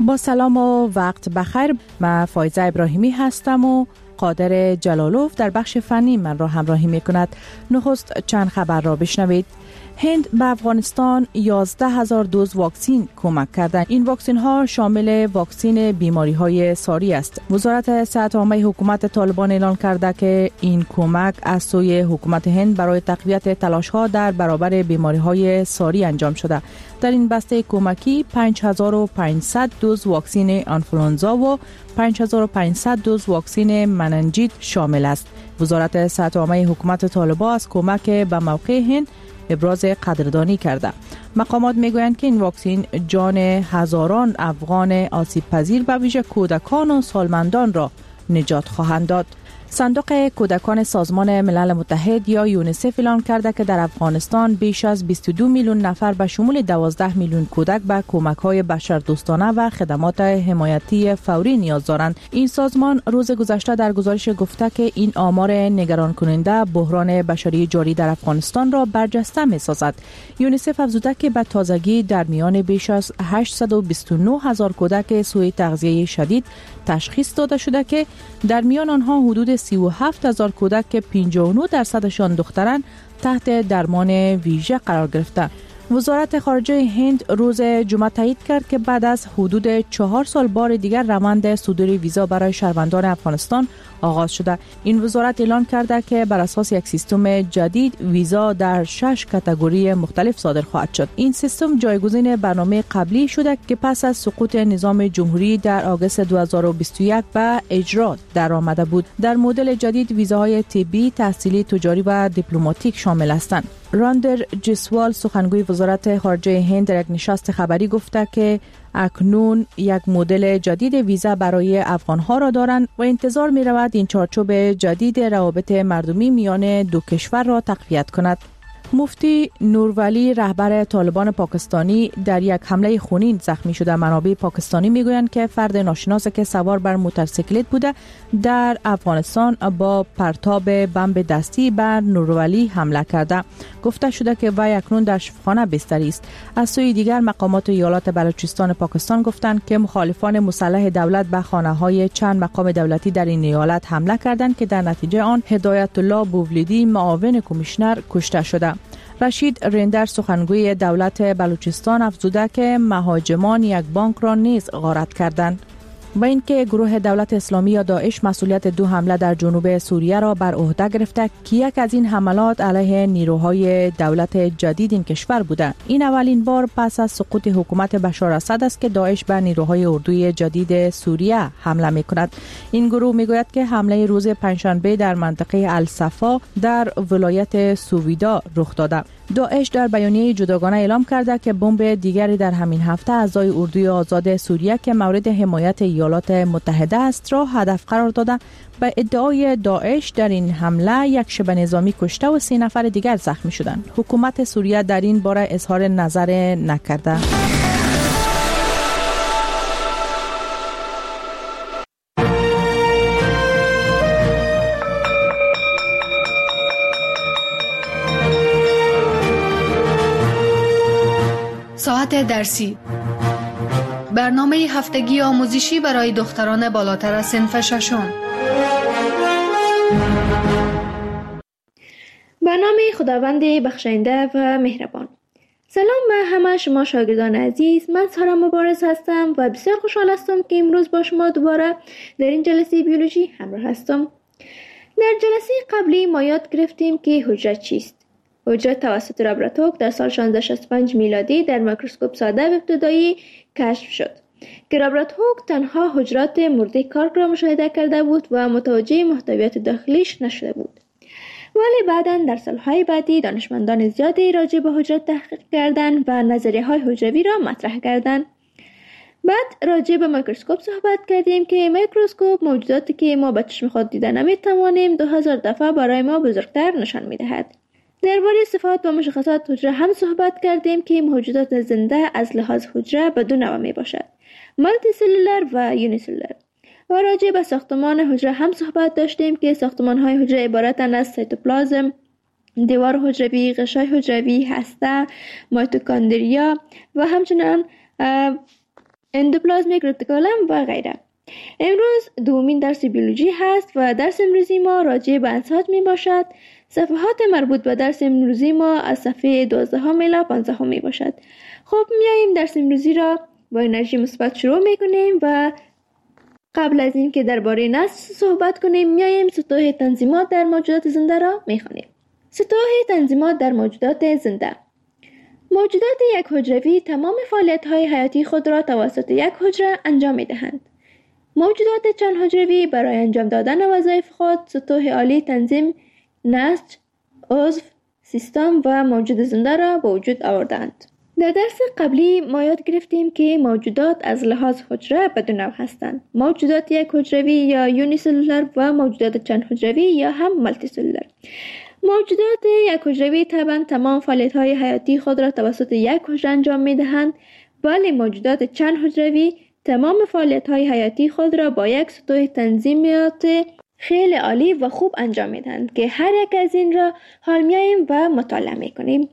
با سلام و وقت بخیر. من فایزه ابراهیمی هستم و قادر جلالوف در بخش فنی من را همراهی می کند. نخست چند خبر را بشنوید. هند به افغانستان 11,000 دوز واکسین کمک کردند. این واکسین ها شامل واکسین بیماری های ساری است. وزارت صحت عامه حکومت طالبان اعلان کرده که این کمک از سوی حکومت هند برای تقویت تلاش ها در برابر بیماری های ساری انجام شده. در این بسته کمکی 5500 دوز واکسین آنفولانزا و 5500 دوز واکسین مننجیت شامل است. وزارت صحت عامه حکومت طالبان از کمک به موقع هند ابراز قدردانی کرده. مقامات میگویند که این واکسین جان هزاران افغان آسیب پذیر به ویژه کودکان و سالمندان را نجات خواهند داد. صندوق کودکان سازمان ملل متحد یا یونیسف اعلام کرده که در افغانستان بیش از 22 میلیون نفر به شمول 12 میلیون کودک به کمک‌های بشردوستانه و خدمات حمایتی فوری نیاز دارند. این سازمان روز گذشته در گزارش گفته که این آمار نگران کننده بحران بشری جاری در افغانستان را برجسته می‌سازد. یونیسف افزوده که به تازگی در میان بیش از 829 هزار کودک سوء تغذیه شدید تشخیص داده شده که در میان آنها حدود 37,000 کودک که 59% دختران تحت درمان ویژه قرار گرفته. وزارت خارجه هند روز جمعه تایید کرد که بعد از حدود 4 سال بار دیگر روند صدور ویزا برای شهروندان افغانستان آغاز شده. این وزارت اعلان کرده که بر اساس یک سیستم جدید ویزا در 6 کاتگوری مختلف صادر خواهد شد. این سیستم جایگزین برنامه قبلی شده که پس از سقوط نظام جمهوری در آگوست 2021 به اجرا در آمده بود. در مدل جدید ویزاهای طبی، تحصیلی، تجاری و دیپلماتیک شامل هستند. راندر جسوال سخنگوی وزارت خارجه هند در یک نشست خبری گفته که اکنون یک مدل جدید ویزا برای افغانها را دارند و انتظار می رود این چارچوب جدید روابط مردمی میان دو کشور را تقویت کند. مفتی نورولی رهبر طالبان پاکستانی در یک حمله خونین زخمی شده. منابع پاکستانی میگویند که فرد ناشناس که سوار بر موتورسیکلت بوده در افغانستان با پرتاب بمب دستی بر نورولی حمله کرده. گفته شده که وی اکنون در شفاخانه بستری است. از سوی دیگر مقامات ایالات بلوچستان پاکستان گفتند که مخالفان مسلح دولت به خانه‌های چند مقام دولتی در این ایالت حمله کردند که در نتیجه آن هدایت الله بوولیدی معاون کمیشنر کشته شده. رشید رندر سخنگوی دولت بلوچستان افزوده که مهاجمان یک بانک را نیز غارت کردند. و اینکه گروه دولت اسلامی یا داعش مسئولیت 2 حمله در جنوب سوریه را بر عهده گرفته که یک از این حملات علیه نیروهای دولت جدید این کشور بوده. این اولین بار پس از سقوط حکومت بشار اسد است که داعش به نیروهای اردوی جدید سوریه حمله می‌کند. این گروه میگوید که حمله روز پنجشنبه در منطقه الصفا در ولایت سویدا رخ داده. داعش در بیانیه جداگانه اعلام کرده که بمب دیگری در همین هفته اعضای اردوی آزاد سوریه که مورد حمایت ایالات متحده است را هدف قرار داده. به ادعای داعش در این حمله یک شبه نظامی کشته و 3 نفر دیگر زخمی شدند. حکومت سوریه در این باره اظهار نظر نکرده. ساعت درسی، برنامه هفتگی آموزشی برای دختران بالاتر از صنف 6. برنامه خداوند بخشنده و مهربان. سلام به همه شما شاگردان عزیز. من سارا مبارز هستم و بسیار خوشحال هستم که امروز با شما دوباره در این جلسه بیولوژی همراه هستم. در جلسه قبلی ما یاد گرفتیم که حجره چیست. حجره توسط رابرت هوک در سال 1665 میلادی در میکروسکوپ ساده و ابتدایی کشف شد که رابرت هوک تنها حجرات مرده کارک را مشاهده کرده بود و متوجه محتویات داخلیش نشده بود. ولی بعداً در سالهای بعدی دانشمندان زیادی راجع به حجره تحقیق کردند و نظریه‌های حجروی را مطرح کردند. بعد راجع به میکروسکوپ صحبت کردیم که میکروسکوپ موجوداتی که ما به چشم خود دیده نمی‌توانیم 2000 دفعه برای ما بزرگتر نشان می‌دهد. درباره صفات و مشخصات حجره هم صحبت کردیم که موجودات زنده از لحاظ حجره به 2 نوع میباشد: مالتی سلولر و یونی سلولر. و راجع به ساختمان حجره هم صحبت داشتیم که ساختمان‌های حجره عبارتند از سیتوپلازم، دیوار حجروی، غشای حجروی، هسته، میتوکندریا و همچنین اندوپلازمیک رتیکولم و غیره. امروز دومین درس بیولوژی هست و درس امروزی ما راجع به انساج می باشد. صفحات مربوط به درس امروزی ما از صفحه 12 الی 15 می باشد. خب میاییم درس امروزی را با انرژی مثبت شروع میکنیم و قبل از این که درباره نسل صحبت کنیم میاییم سطوح تنظیمات در موجودات زنده را میخوانیم. سطوح تنظیمات در موجودات زنده. موجودات یک حجروی تمام فعالیت‌های حیاتی خود را توسط یک حجره انجام می‌دهند. موجودات چند حجروی برای انجام دادن وظایف خود سطوح عالی تنظیم، نسج، عضو، سیستم و موجود زنده را به وجود آوردند. در درس قبلی ما یاد گرفتیم که موجودات از لحاظ حجره به دو نوع هستند: موجودات یک حجروی یا یونیسلولر و موجودات چند حجروی یا هم مالتی سلولر. موجودات یک حجروی طبعا تمام فعالیت‌های حیاتی خود را توسط یک حجره انجام می‌دهند، ولی موجودات چند حجروی تمام فعالیت‌های حیاتی خود را با یک سطوح تنظیمات خیلی عالی و خوب انجام می‌دهند که هر یک از این را حال می‌آییم و مطالعه می‌کنیم.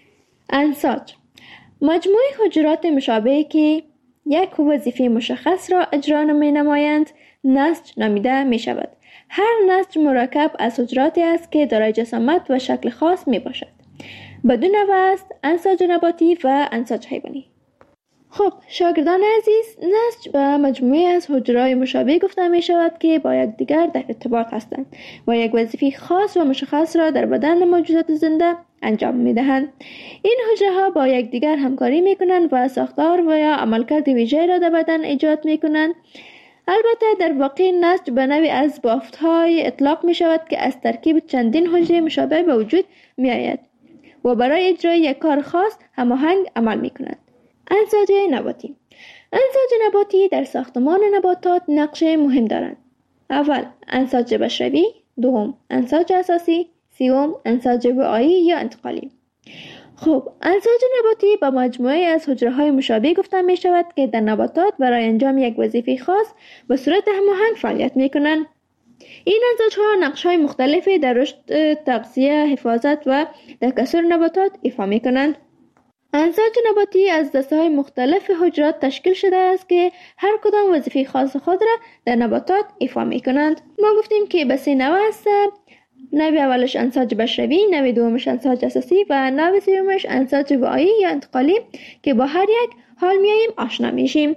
انساج مجموعه حجرات مشابهی که یک وظیفه مشخص را اجرا می‌نمایند نسج نامیده می‌شود. هر نسج مرکب از حجراتی است که دارای جسامت و شکل خاص میباشد. بدون نوع است انساج نباتی و انساج حیوانی. خب شاگردان عزیز، نسج به مجموعه از حجرات مشابه گفته می شود که با یکدیگر در ارتباط هستند و یک وظیفه خاص و مشخص را در بدن موجودات زنده انجام می دهند. این حجره ها با یکدیگر همکاری می کنند و ساختار و یا عملکرد ویژه را در بدن ایجاد می کنند. البته در واقع نسج به نوعی از بافت‌های اطلاق می شود که از ترکیب چندین حجره مشابه به وجود می آید و برای اجرای یک کار خاص هماهنگ عمل می کنند. انساج نباتی. انساج نباتی در ساختمان نباتات نقش مهم دارند. اول انساج بشری، دوم انساج اساسی، سوم انساج وعایی یا انتقالی. خب انساج نباتی با مجموعه از حجره‌های مشابه گفته می شود که در نباتات برای انجام یک وظیفه خاص به صورت هماهنگ فعالیت می کنند. این انساج‌ها نقش‌های مختلفی در رشد، تغذیه، حفاظت و تکثر نباتات ایفا می کنند. انساج نباتی از دسته‌های مختلف حجرات تشکیل شده است که هر کدام وظیفه خاص خود را در نباتات ایفا می کنند. ما گفتیم که به 3 نوع است: نوع اولش انساج بشری، نوع دومش انساج اساسی و نوع سومش انساج وعایی یا انتقالی که با هر یک حال میاییم آشنا میشیم.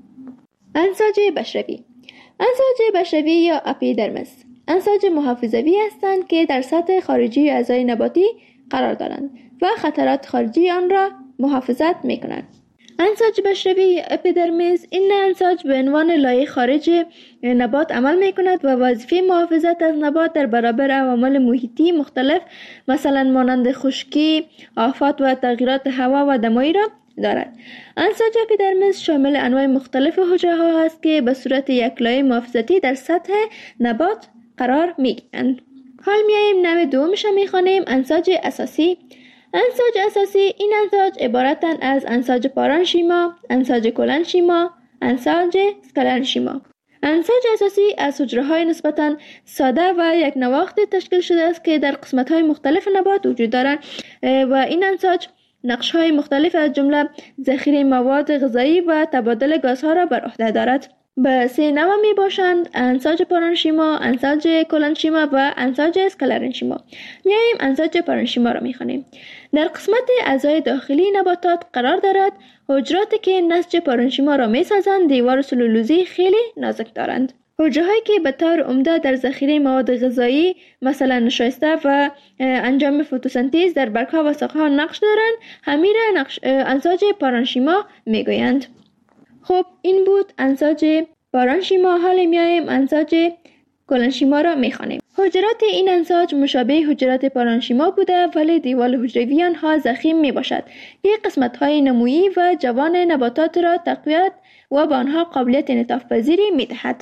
انساج بشری. انساج بشری یا اپیدرمس انساج محافظوی هستند که در سطح خارجی اعضای نباتی قرار دارند و خطرات خارجی آن را محافظت میکنند. انساج بشری اپیدرمیس این انساج به عنوان لایه خارج نبات عمل میکند و وظیفه محافظت از نبات در برابر عوامل محیطی مختلف مثلا مانند خشکی، آفات و تغییرات هوا و دمایی را دارد. انساج اپیدرمیس شامل انواع مختلف حجره ها است که به صورت یک لایه محافظتی در سطح نبات قرار میگیرند. حال میاییم نوع دومش را میخوانیم: انساج اساسی. انساج اساسی این انساج عبارتند از انساج پارانشیما، انساج کلنشیما، انساج اسکلرنشیما. انساج اساسی از حجره‌های نسبتاً ساده و یک نواخت تشکیل شده است که در قسمت‌های مختلف نبات وجود دارند و این انساج نقش‌های مختلف از جمله ذخیره مواد غذایی و تبادل گازها را بر عهده دارد. به 3 نوع می باشند: انساج پارانشیما، انساج کلنشیما و انساج اسکلرنشیما. میاییم انساج پارانشیما را میخوانیم. در قسمت اعضای داخلی نباتات قرار دارد. حجراتی که نسج پارانشیما را میسازند دیوار سلولوزی خیلی نازک دارند. حجرهایی که به طور عمده در ذخیره مواد غذایی مثلا نشایسته و انجام فتوسنتز در برگ‌ها و ساقه‌ها نقش دارند همین را انساج پارانشیما میگویند. خب این بود انساج پارانشیما. حال میاییم انساج کلنشیما را میخوانیم. حجرات این انساج مشابه حجرات پارانشیما بوده ولی دیوال حجروی آنها ضخیم میباشد که قسمت‌های نمویی و جوان نباتات را تقویت و به آنها قابلیت انعطاف پذیری میدهد.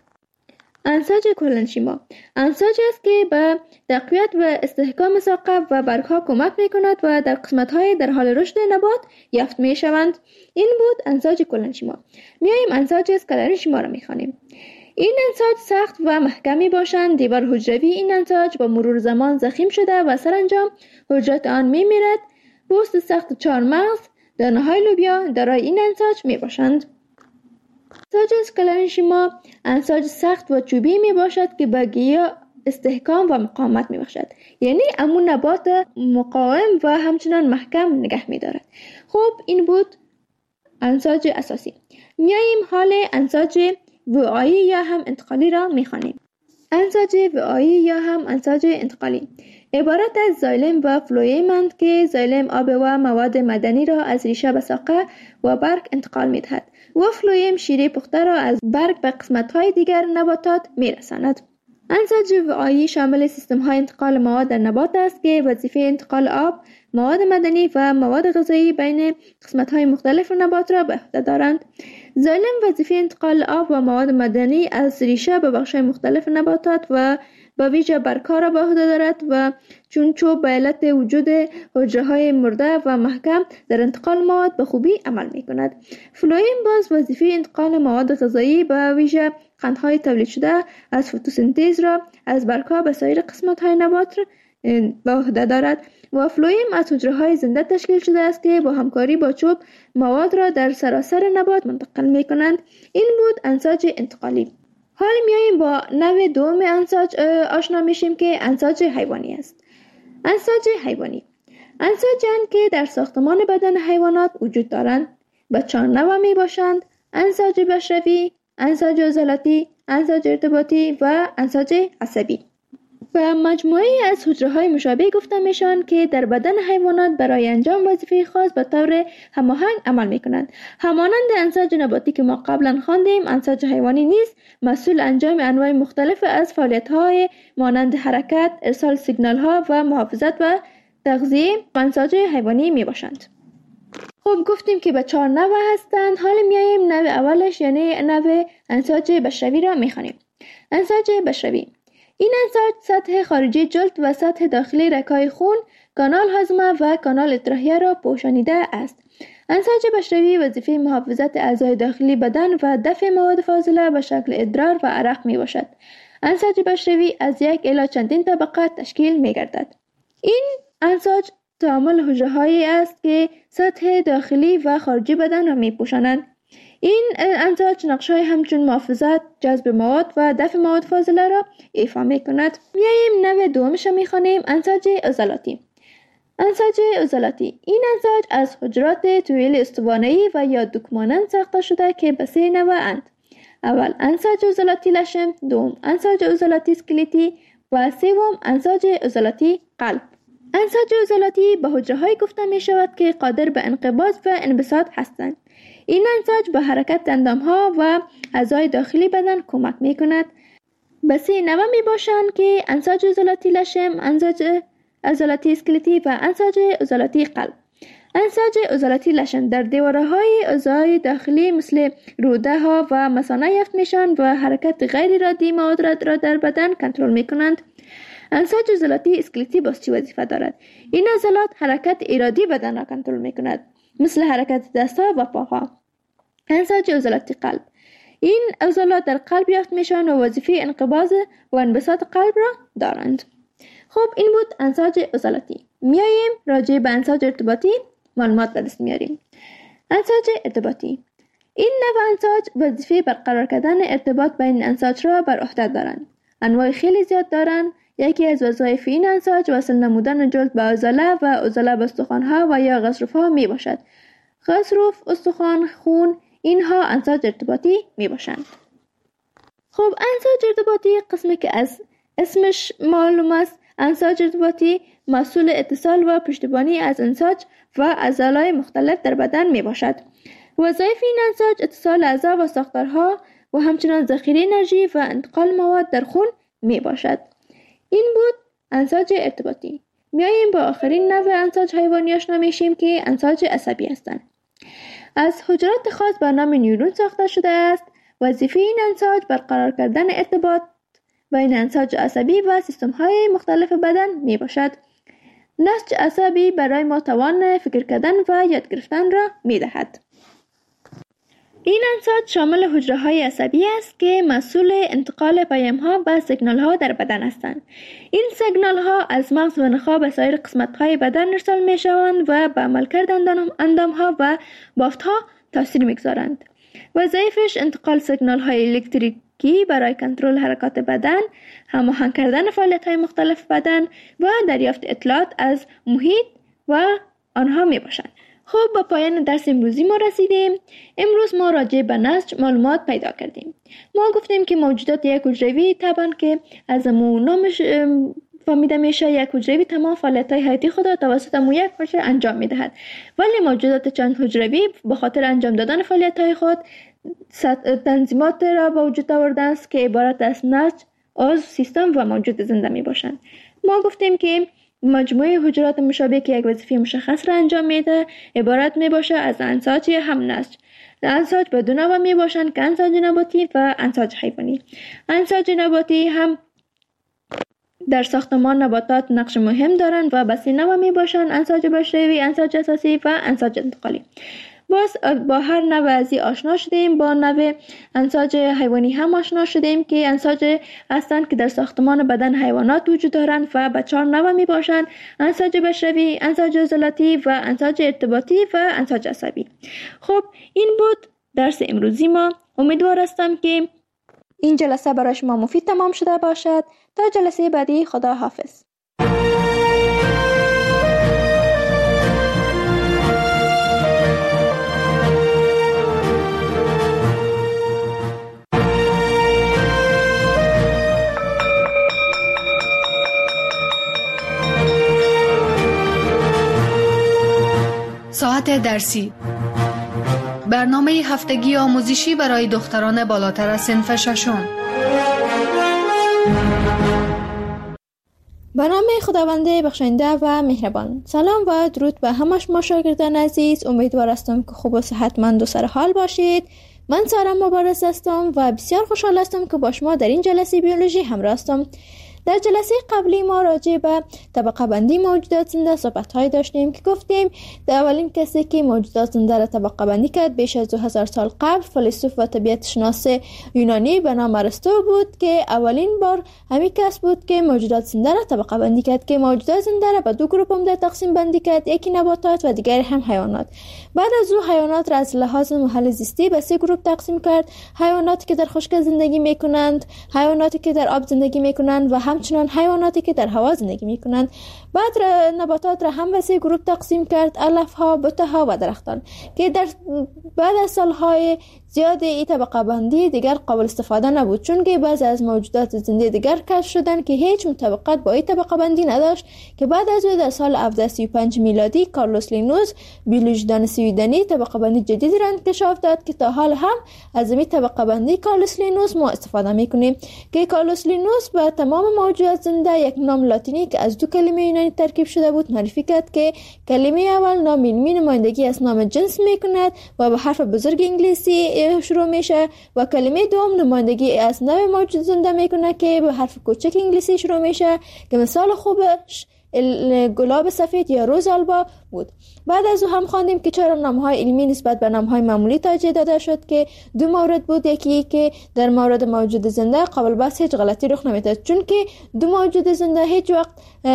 انساج کلنشیما انساج است که به تقویت و استحکام ساقه و برگها کمک میکند و در قسمت‌های در حال رشد نبات یافت میشوند. این بود انساج کلنشیما. میاییم انساج اسکلرنشیما را میخوانیم. این انساج سخت و محکمی باشند. دیوار حجروی این انساج با مرور زمان ضخیم شده و سرانجام حجرات آن میمیرد. پوست سخت چهارمغز، دانه‌های لوبیا دارای این انساج میباشند. انساج اسکلرنشیما انساج سخت و چوبی می باشد که به گیاه استحکام و مقاومت می بخشد، یعنی امون نبات مقاوم و همچنان محکم نگه می دارد. خب این بود انساج اساسی. میاییم حال انساج وعایی یا هم انتقالی را می خوانیم. انساج وعایی یا هم انساج انتقالی عبارت از زایلم و فلویم‌اند که زایلم آب و مواد معدنی را از ریشه به ساقه و برگ انتقال می دهد و فلویم شیره پخته را از برگ به قسمت‌های دیگر نباتات می رساند. انساج وعایی شامل سیستم‌های انتقال مواد در نبات است که وظیفه انتقال آب، مواد معدنی و مواد غذایی بین قسمت‌های مختلف نبات را به عهده دارند. زایلم وظیفه انتقال آب و مواد معدنی از ریشه به بخش‌های مختلف نباتات و با ویژه برگ‌ها را به عهده دارد و چون چوب به علت وجود حجره‌های مرده و محکم در انتقال مواد به خوبی عمل می‌کند. فلویم باز وظیفه انتقال مواد غذایی به ویژه قندهای تولید شده از فتوسنتز را از برگ‌ها به سایر قسمت‌های نبات به عهده دارد و فلویم از حجره‌های زنده تشکیل شده است که با همکاری با چوب مواد را در سراسر نبات منتقل می‌کنند. این بود انساج انتقالی. حال میاییم با نوع دوم انساج آشنا میشیم که انساج حیوانی است. انساج حیوانی انساج‌اند که در ساختمان بدن حیوانات وجود دارند. به 4 نوع می باشند: انساج بشری، انساج عضلاتی، انساج ارتباطی و انساج عصبی. و مجموعه از حجره‌های مشابه گفته میشن که در بدن حیوانات برای انجام وظیفه خاص به طور هماهنگ عمل میکنند. همانند انساج نباتی که ما قبلا خواندیم، انساج حیوانی نیز مسئول انجام انواع مختلف از فعالیت‌های مانند حرکت، ارسال سیگنال‌ها و محافظت و تغذیه انساج حیوانی میباشند. خب گفتیم که به 4 نوع هستند. حالا میاییم نوع اولش یعنی نوع انساج بشری را میخوانیم. انساج بشری این انساج سطح خارجی جلد و سطح داخلی رگ‌های خون، کانال هاضمه و کانال اطراحیه را پوشانیده است. انساج بشری وظیفه محافظت اعضای داخلی بدن و دفع مواد فاضله به شکل ادرار و عرق می باشد. انساج بشری از 1 الی چندین طبقه تشکیل می گردد. این انساج تعامل حجره‌هایی است که سطح داخلی و خارجی بدن را می پوشانند. این انساج نقش‌های همچون محافظت، جذب مواد و دفع مواد فاضله را ایفا می‌کند. میاییم نوع دومش را می‌خوانیم، انساج عضلاتی. انساج عضلاتی این انساج از حجرات طویل استوانه‌ای و یا دوک مانند ساخته شده که به 3 نوع اند. اول انساج عضلاتی لشم، دوم انساج عضلاتی اسکلتی و سوم انساج عضلاتی قلب. انساج عضلاتی به حجره‌هایی گفته می‌شود که قادر به انقباض و انبساط هستند. این انساج به حرکت اندام‌ها و اعضای داخلی بدن کمک می‌کند. به 3 نوع می‌باشند که انساج عضلاتی لشم، انساج عضلاتی اسکلتی و انساج عضلاتی قلب. انساج عضلاتی لشم در دیواره‌های اعضای داخلی مثل روده‌ها و مثانه یافت می‌شوند و حرکت غیر ارادی مواد را در بدن کنترل می‌کنند. انساج عضلاتی اسکلتی باز چه وظیفه دارد؟ این عضلات حرکت ارادی بدن را کنترل می‌کند، مثل حرکت دست‌ها و پاها. انساج عضلاتی قلب این عضلات در قلب یافت میشن و وظیفه انقباض و انبساط قلب را دارند. خب این بود انساج عضلاتی. میاییم راجع به انساج ارتباطی معلومات به دست میاریم. انساج ارتباطی این نوع انساج وظیفه برقرار کردن ارتباط بین انساج را بر عهده دارند. انواع خیلی زیاد دارند. یکی از وظایف این انساج وصل نمودن جلد به عضله و عضله به استخوان‌ها و یا غضروف‌ها می باشد. غضروف، استخوان، خون اینها انساج ارتباطی می باشند. خب انساج ارتباطی قسمی که از اسمش معلوم است، انساج ارتباطی مسئول اتصال و پشتیبانی از انساج و عضلات مختلف در بدن می باشد. وظایف این انساج اتصال اعضا و ساختارها و همچنان ذخیره انرژی و انتقال مواد در خون می باشد. این بود انساج ارتباطی. میاییم با آخرین نوع انساج حیوانی آشنا میشیم که انساج عصبی هستند. از حجرات خاص به نام نیورون ساخته شده است. وظیفه این انساج برقرار کردن ارتباط بین انساج عصبی و سیستم‌های مختلف بدن می باشد. نسج عصبی برای ما توان فکر کردن و یاد گرفتن را می دهد. این انساج شامل حجره‌های عصبی است که مسئول انتقال پیام‌ها و سیگنال‌ها در بدن هستند. این سیگنال‌ها از مغز و نخاع به سایر قسمت‌های بدن ارسال می‌شوند و به عملکرد اندام‌ها و بافت‌ها تاثیر می‌گذارند. وظایفش انتقال سیگنال های الکتریکی برای کنترل حرکات بدن، هماهنگ کردن فعالیت های مختلف بدن و دریافت اطلاعات از محیط و آنها می باشند. خب با پایان درس امروزی ما رسیدیم. امروز ما راجع به نسج معلومات پیدا کردیم. ما گفتیم که موجودات یک حجروی طبعا که از نامش فهمیده میشه، یک حجروی تمام فعالیت‌های حیاتی خود را توسط یک حجره انجام می‌دهد، ولی موجودات چند حجروی به خاطر انجام دادن فعالیت‌های خود تنظیمات را به وجود آوردند است که عبارت از نسج، عضو، سیستم و موجود زنده میباشند. ما گفتیم که مجموعه حجرات مشابه که یک وظیفه مشخص را انجام میده عبارت میباشه از انساج هم نسج. انساج به دو نوع میباشند که انساج نباتی و انساج حیوانی. انساج نباتی هم در ساختمان نباتات نقش مهم دارند و به سه نوع میباشند: انساج بشری، انساج اساسی و انساج انتقالی. باز با هر نوع ازی آشنا شدیم. با نوع انساج حیوانی هم آشنا شدیم که انساج هستند که در ساختمان بدن حیوانات وجود دارند و به 4 نوع می باشند: انساج بشری، انساج عضلاتی و انساج ارتباطی و انساج عصبی. خب این بود درس امروزی ما. امیدوار هستم که این جلسه برای شما مفید تمام شده باشد. تا جلسه بعدی، خدا حافظ. ساعت درسی، برنامه هفتگی آموزشی برای دختران بالاتر از صنف ششم. به نام خداوند بخشنده و مهربان. سلام و درود به همه شما شاگردان عزیز. امیدوار هستم که خوب و صحتمند و سرحال باشید. من سارا مبارز هستم و بسیار خوشحال هستم که با شما در این جلسه بیولوژی همراه هستم. در جلسه قبلی ما راجع به طبقه بندی موجودات زنده صحبت‌های داشتیم که گفتیم در اولین کسی که موجودات زنده را طبقه بندی کرد بیش از 2000 سال قبل فیلسوف و طبیعت شناس یونانی به نام ارسطو بود که اولین بار همین کس بود که موجودات زنده را طبقه بندی کرد که موجودات زنده را به دو گروه عمده تقسیم بندی کرد، یکی نباتات و دیگری هم حیوانات. بعد از او حیوانات را از لحاظ محل زیستی به 3 گروه تقسیم کرد: حیواناتی که در خشک زندگی می‌کنند، حیواناتی که در آب زندگی می‌کنند و همچنان حیواناتی که در هوا زندگی میکنند. بعد نباتات را هم به 3 گروه تقسیم کرد: علفها، بوته‌ها و درختان، که در بعد از سالهای زیاد این طبقه بندی دیگر قابل استفاده نبود، چون که بعضی از موجودات زنده دیگر کشف شدند که هیچ مطابقت با این طبقه بندی نداشت، که بعد از او در سال 1735 میلادی کارلوس لینوس بیولوژیدان سویدنی طبقه بندی جدیدی را انکشاف داد که تا حال هم از این طبقه بندی کارلوس لینوس ما استفاده میکنیم. که کارلوس لینوس به تمام موجودات زنده یک نام لاتینی که از 2 کلمه یونانی ترکیب شده بود معرفی کرد که کلمه اول نام علمی نمایندگی از نام جنس میکند و به حرف بزرگ انگلیسی شروع میشه و کلمه دوم نمایندگی از نوع موجود زنده میکنه که به حرف کوچک انگلیسی شروع میشه که مثال خوبش گلاب سفید یا روز آلبا بود. بعد از او هم خواندیم که چرا نام‌های علمی نسبت به نام‌های معمولی ترجیح داده شد، که 2 مورد بود. یکی که در مورد موجود زنده قابل بحث هیچ غلطی رخ نمیده، چون که 2 موجود زنده هیچ وقت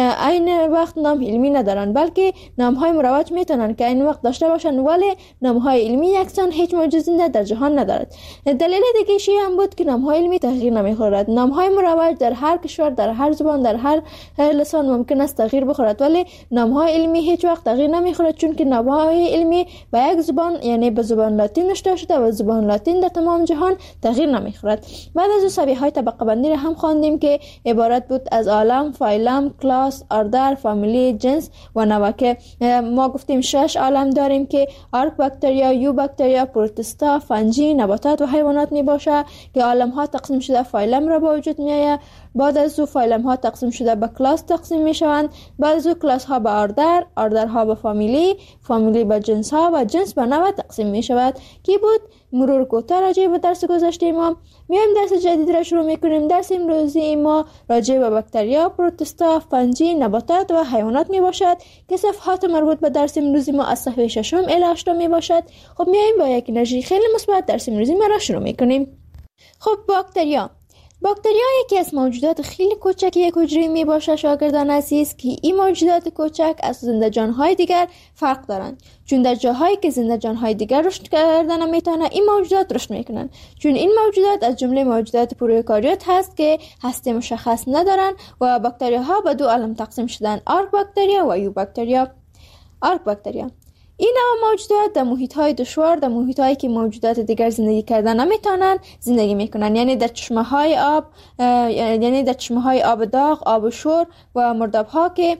عین وقت نام علمی ندارن، بلکه نام‌های مروج میتونن که عین وقت داشته باشن، ولی نام‌های علمی یکسان هیچ موجود زنده در جهان ندارد. دلیل دیگه‌ای هم بود که نام‌های علمی تغییر نمی‌خورد. نام‌های مروج در هر کشور، در هر زبان، در هر لسان ممکن است تغییر بخورد، ولی نام‌های علمی هیچ وقت تغییر نمی‌خورد، چون که نام‌های علمی به یک زبان، یعنی به زبان لاتین نوشته شده و زبان لاتین در تمام جهان تغییر نمی‌خورد. بعد از شبیه‌های طبقه بندی را هم خواندیم که عبارت بود از عالم، فایلم، کلاس، اردر، فامیلی، جنس و نوع، که ما گفتیم 6 عالم داریم که آرک باکتریا، یو باکتریا، پروتستا، فنجی، نباتات و حیوانات میباشه، که عالم‌ها تقسیم شده فایلم را به وجود میآید. بعد از او فایلم ها تقسیم شده به کلاس تقسیم می شوند. بعد از او کلاس ها به آردر، آردرها به فامیلی، فامیلی به جنس ها و جنس به نوع تقسیم می شود. کی بود مرور کوتاه راجع به درس گذشته ما. میایم درس جدید را شروع میکنیم. درس امروزی ما راجع به باکتریا، پروتستا، فنجی، نباتات و حیوانات می باشد که صفحات مربوط به درس امروزی ما از صفحه 6 الی 8 می باشد. خب میایم با یک انرژی خیلی مثبت درس امروزی ما را شروع میکنیم. خب باکتریا باکتریا یکی از موجودات خیلی کوچک یک حجره می باشه شاگردان عزیز، که این موجودات کوچک از زنده جانهای دیگر فرق دارند، چون در جاهایی که زنده جانهای دیگر رشد کردن نمیتونه این موجودات رشد میکنن، چون این موجودات از جمله موجودات پروکاریوت هست که هسته مشخص ندارن و باکتریا ها به دو عالم تقسیم شدن، آرک باکتریا و یو باکتریا. آرک باکتریا این نوع موجودات در محیط‌های دشوار، در محیط‌هایی که موجودات دیگر زندگی کردن نمیتونن زندگی میکنن، یعنی در چشمه‌های آب، یعنی در چشمه‌های آب داغ، آب شور و مرداب‌ها که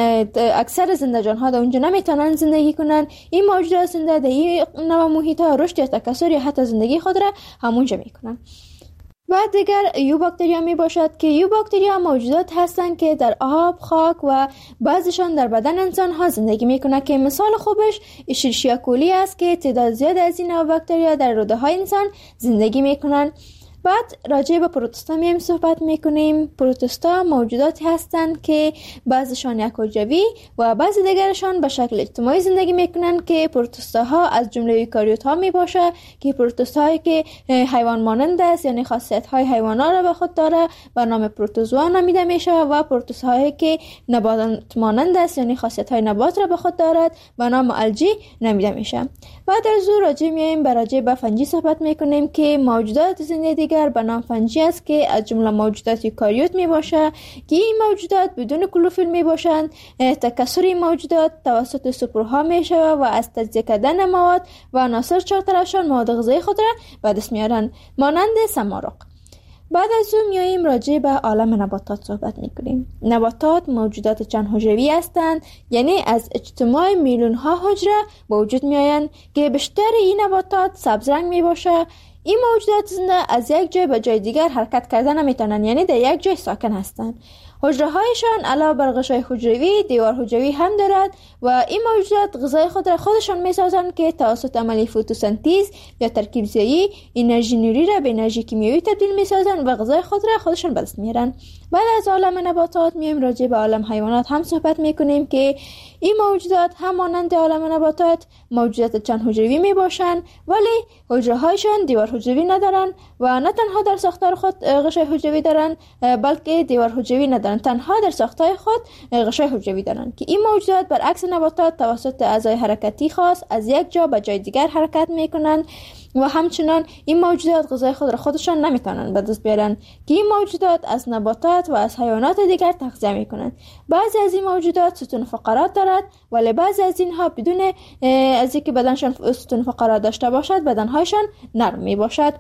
اکثر زنده جان‌ها در اونجا نمیتونن زندگی کنن. این موجودات زنده در این نوع محیط‌ها رشد یا تکثر یا حتی زندگی خود را همونجا میکنن. بعد دیگر یو باکتریا می باشد که یو باکتریا موجودات هستند که در آب، خاک و بعضیشان در بدن انسان ها زندگی می کنند، که مثال خوبش اشریشیا کولی است که تعداد زیاد از این نوع باکتریا در روده های انسان زندگی می کنند. بعد راجع به پروتوستا میم صحبت میکنیم. پروتوستا موجوداتی هستند که بعضیشان یک حجروی و بعضی دیگرشان به شکل اجتماعی زندگی میکنند، که پروتوستا ها از جمله ایوکاریوت ها می باشه، که پروتوستا هایی که حیوان مانند است، یعنی خاصیت های حیوانات را به خود داره به نام پروتوزوا نامیده میشه، و پروتوستا هایی که نبات مانند است، یعنی خاصیت های نبات را به خود دارد به نام آلژی نامیده میشه. بعد از او راجع به فنجی صحبت میکنیم که موجودات زنده به نام فنجی است، که از جمله موجودات یوکاریوت می باشه، که این موجودات بدون کلوروفیل می باشند. تکثر این موجودات توسط سپرها می شود و از تجزیه کردن مواد و عناصر چهارطرفشان مواد غذایی خود را به دست میارند، مانند سمارق. بعد از اون میاییم راجع به عالم نباتات صحبت میکنیم. نباتات موجودات چند حجروی هستند، یعنی از اجتماع میلیون ها حجره به وجود میآیند، که بیشتر این نباتات سبز رنگ می باشه. این موجودات زنده از یک جای به جای دیگر حرکت کردن نمیتونن، یعنی در یک جای ساکن هستند. حجره هایشان علاوه بر غشای حجروی دیوار حجروی هم دارد و این موجودات غذای خود را خودشان میسازند، که توسط عمل فتوسنتز یا ترکیب زایی انرژی نوری را به انرژی کیمیایی تبدیل میسازند و غذای خود را خودشان به دست میارن. بعد از عالم نباتات میایم راجع به عالم حیوانات هم صحبت میکنیم، که این موجودات هم مانند عالم نباتات موجودات چند حجروی می باشند، ولی حجره هایشان دیوار حجروی ندارن و نه تنها در ساختار خود غشای حجروی دارن، بلکه دیوار حجروی ندارن، تنها در ساختار خود غشای حجروی دارن، که این موجودات برعکس نباتات توسط اعضای حرکتی خاص از یک جا به جای دیگر حرکت میکنن و همچنان این موجودات غذای خود را خودشان نمیتونن به دست بیارن، که این موجودات از نباتات و از حیوانات دیگر تغذیه میکنن. بعضی از این موجودات ستون فقرات دارد، ولی بعضی از اینها بدون از اینکه بدنشان ستون فقرات داشته باشد بدنهایشان نرم می باشد.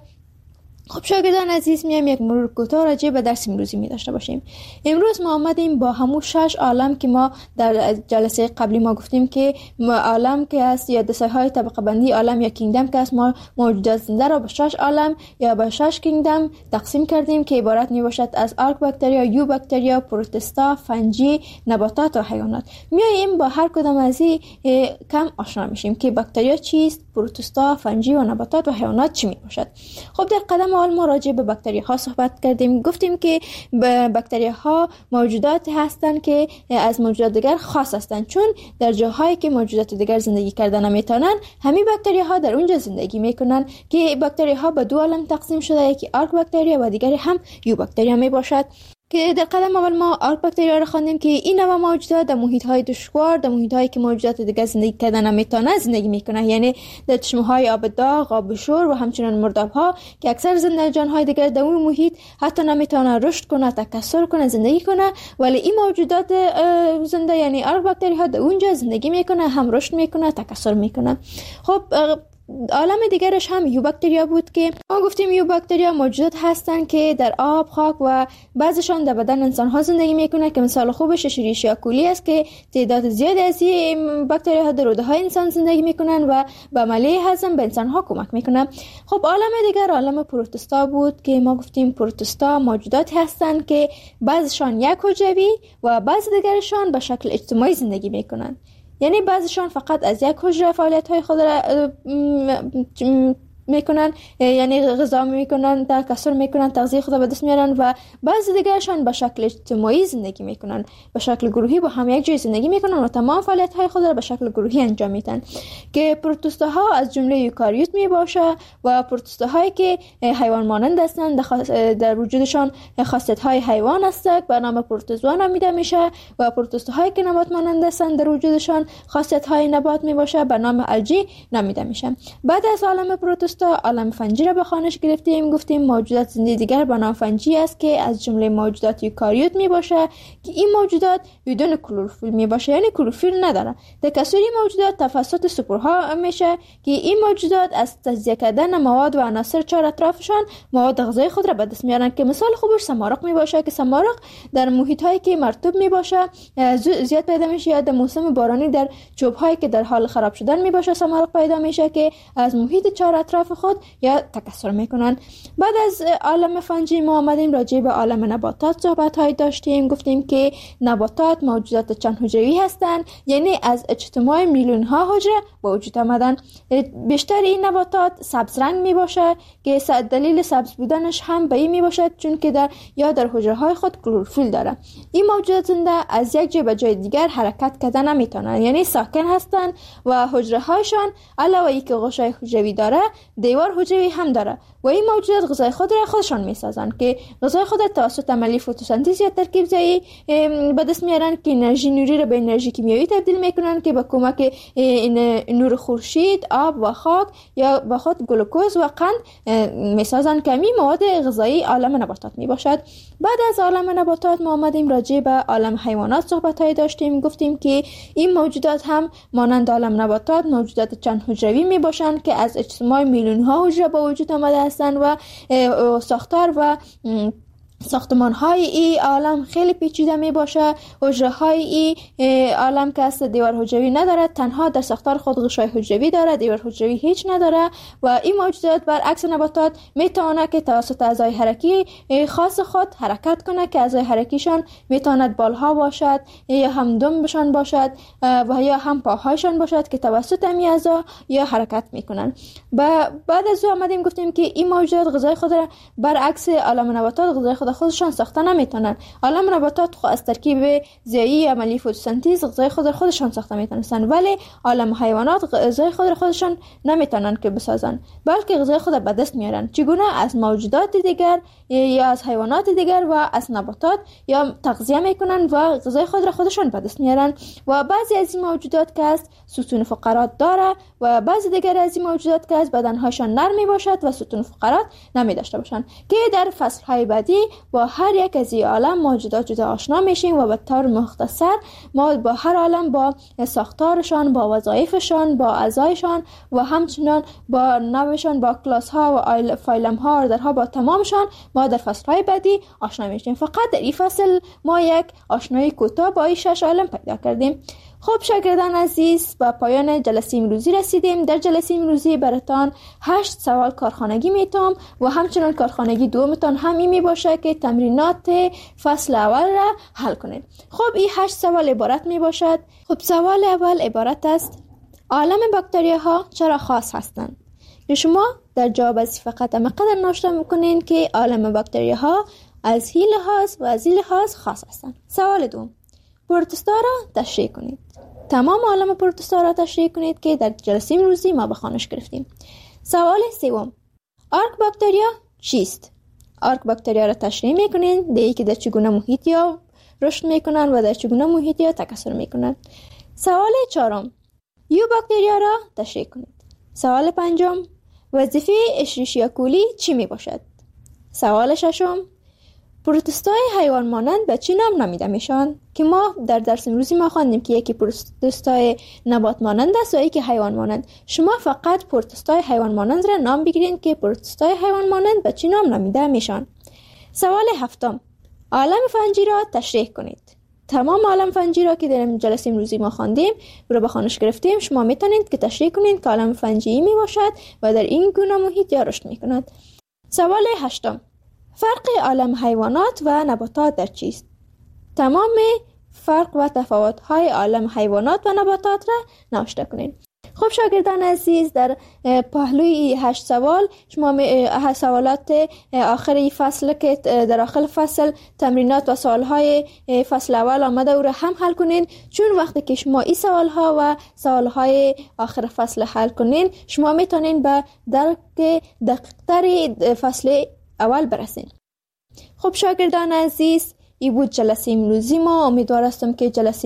خب شاگردان عزیز، میایم یک مرور کوتاه راجع به درس امروزی می داشته باشیم. امروز ما آمدیم با همون 6 عالم که ما در جلسه قبلی ما گفتیم که عالم که هست یا دسته‌های طبقه بندی عالم یا کینگدم که هست، ما موجودات زنده را به 6 عالم یا به 6 کینگدم تقسیم کردیم که عبارت می باشد از آرک باکتریا، یو باکتریا، پروتوستا، فنجی، نباتات و حیوانات. میایم با هر کدام از این کم آشنا میشیم که باکتریا چیست، پروتوستا، فنجی و نباتات و حیوانات چی می باشد. خب در قدم اول ما راجع به باکتریاها صحبت کردیم. گفتیم که باکتریاها موجودات هستند که از موجودات دیگر خاص هستند، چون در جاهایی که موجودات دیگر زندگی کردن نمیتونن همین باکتریاها در اونجا زندگی میکنن، که باکتریاها به دو عالم تقسیم شده، یکی آرک باکتریا و دیگری هم یو باکتریا می باشد. که در قدم اول ما آرک باکتریا را خواندیم که این نوع موجودات در محیط‌های دشوار، در محیط‌هایی که موجودات دیگر زندگی کردن نمیتونن زندگی میکنن، یعنی در چشمه‌های آب داغ، آب شور و همچنین مرداب‌ها که اکثر زنده جان‌های دیگر در اون محیط حتی نمیتونن رشد کنه، تکثر کنه، زندگی کنه، ولی این موجودات زنده یعنی آرک باکتریاها در اونجا زندگی میکنه، هم رشد میکنه، تکثر میکنه. خب عالم دیگرش هم یو باکتریا بود که ما گفتیم یو باکتریا موجودات هستند که در آب، خاک و بعضیشان در بدن انسان ها زندگی میکنه، که مثال خوبش اشریشیا کولی است که تعداد زیادی از این باکتریا ها در روده های انسان زندگی میکنن و به عملیه هضم به انسان ها کمک میکنه. خب عالم دیگر عالم پروتوستا بود که ما گفتیم پروتوستا موجودات هستند که بعضیشان یک حجروی و بعضی دیگرشان به شکل اجتماعی زندگی میکنن، یعنی بعضیشان فقط از یک حجره فعالیت‌های خود را میکنن، یعنی غذا میکنن، تکثر میکنن، تغذیه خود به دست میارن و بعضی دیگرشان به شکل اجتماعی زندگی میکنن، به شکل گروهی با هم یک جای زندگی میکنن و تمام فعالیت های خود را به شکل گروهی انجام میدن که پروتوستاها از جمله یوکاریوت میباشه و پروتوستاهایی که حیوان مانند هستند در وجودشان خاصیت های حیوان هستند به نام پروتوزوا نامیده میشه و پروتوستاهایی که نبات مانند هستند در وجودشان خاصیت های نبات میباشه به نام الژی نامیده میشه. بعد از عالم پروتوستا عالم فنجی را به خوانش گرفتیم، گفتیم موجودات زنده دیگر به نام فنجی است که از جمله موجودات یوکاریوت می باشه که این موجودات بدون کلروفیل می باشه، یعنی کلروفیل نداره. تکثر موجودات توسط سپورها میشه که این موجودات از تجزیه کردن مواد و عناصر چهار اطرافشان مواد غذایی خود را به دست میارن که مثال خوبش سمارق می باشه که سمارق در محیط هایی که مرطوب می باشه زیاد پیدا میشه، یا در موسم بارانی در چوب هایی که در حال خراب شدن می باشه سمارق پیدا میشه که از محیط چهار اطراف خود یا تکثر میکنن. بعد از عالم فنجی ما آمدیم راجع به عالم نباتات صحبت های داشتیم، گفتیم که نباتات موجودات چند حجروی هستند، یعنی از اجتماع میلیون ها حجره به وجود آمدن. بیشتر این نباتات سبز رنگ می باشه که دلیل سبز بودنش هم به این می باشد چون که در حجره های خود کلروفیل داره. این موجودات زنده از یک جای به جای دیگر حرکت کردن نمیتونن، یعنی ساکن هستند و حجره هایشان علاوه ای که غشای حجروی داره دیوار حجروی هم داره و این موجودات غذای خود را خودشان میسازن که غذای خود را توسط عملیه فتوسنتز یا ترکیب زایی به دست میارن که انرژی نوری را به انرژی کیمیایی تبدیل میکنن که با کمک نور خورشید، آب و خاک یا با خود گلوکوز و قند میسازن که می مواد غذایی عالم نباتات میباشد. بعد از عالم نباتات ما آمدیم راجع به عالم حیوانات صحبت های داشتیم، گفتیم که این موجودات هم مانند عالم نباتات موجودات چند حجروی میباشند که از اجتماع میلیون ها حجره با وجود آمده هستند و ساختار و ساختمان های ای عالم خیلی پیچیده می باشه. حجره های ای عالم که است دیوار حجروی نداره، تنها در ساختار خود غشای حجروی داره، دیوار حجروی هیچ نداره و این موجودات برعکس نباتات میتونه که توسط اعضای حرکی خاص خود حرکت کنه که اعضای حرکیشان میتواند بالها باشد یا هم دمبشان باشد و یا هم پاهایشان باشد که توسط این اعضا یا حرکت میکنن. بعد از او آمدیم گفتیم که این موجودات غذای خود را برعکس عالم نباتات غذای خودشان ساخته نمیتونن. عالم نباتات از ترکیب زیایی عملیه فتوسنتز غذای خودشان ساخته میتونن، ولی عالم حیوانات غذای خودشان نمیتونن که بسازن، بلکه غذای خود به دست میارن. چگونه؟ از موجودات دیگر یا از حیوانات دیگر و از نباتات یا تغذیه میکنن و غذای خودشان به دست میارن. و بعضی از این موجودات که است ستون فقرات داره و بعضی دیگر از این موجودات که است بدنهاشان نرم میباشد و ستون فقرات نمی داشته باشن که در فصل های بعدی با هر یک از این عالم موجودات جدا آشنا میشیم و به طور مختصر ما با هر عالم با ساختارشان، با وظایفشان، با اعضایشان و همچنان با نوعشان، با کلاس ها و فایلم ها، اردرها، با تمامشان ما در فصل های بعدی آشنا میشیم. فقط در این فصل ما یک آشنایی کوتاه با این 6 عالم پیدا کردیم. خب شاگردان عزیز، به پایان جلسه امروزی رسیدیم. در جلسه امروزی براتان 8 سوال کارخانگی میتام و همچنان کارخانگی دومتان همین می باشه که تمرینات فصل اول را حل کنید. خب این 8 سوال عبارت می باشد. خب سوال اول عبارت است: عالم باکتریاها چرا خاص هستند؟ که شما در جواب از فقط مقدر نوشته میکنین که عالم باکتریاها از این لحاظ و از این لحاظ خاص هستند. سوال دوم: پروتوستا را تشریح کنید. تمام عالم پروتوستا را تشریح کنید که در جلسه امروزی ما به خوانش گرفتیم. سوال سوم: آرک باکتریا چیست؟ آرک باکتریا را تشریح میکنید، دیگه که در چگونه محیط یا رشد میکنن و در چگونه محیط یا تکثر میکنن. سوال چهارم: یو باکتریا را تشریح کنید. سوال پنجم: وظیفه اشریشیا کولی چی می باشد؟ سوال ششم: پروتوستای حیوان مانند به چی نام نامیده میشن؟ که ما در درس امروزی ما خواندیم که یکی پروتوستای نبات مانند است و یکی حیوان مانند. شما فقط پروتوستای حیوان مانند را نام بگیرید که پروتوستای حیوان مانند به چی نام نامیده میشن. سوال هفتم: عالم فنجی را تشریح کنید. تمام عالم فنجی را که در جلسه امروزی ما خواندیم رو به خوانش گرفتیم، شما میتونید که تشریح کنید که عالم فنجی می باشد و در این گونه محیط یا رشد میکند. سوال هشتم: فرق عالم حیوانات و نباتات در چیست؟ تمام فرق و تفاوت‌های عالم حیوانات و نباتات را نوشته کنید. خب شاگردان عزیز، در پهلوی 8 سوال شما 8 سوالات آخری فصل که در آخر فصل تمرینات و سوالهای فصل اول آمده او را هم حل کنین، چون وقتی که شما این سوالها و سوالهای آخر فصل حل کنین شما میتونین به درک دقیق‌تری فصل اول برسین. خب شاگردان عزیز، این بود جلسه امروزی ما. امیدوار هستم که جلسه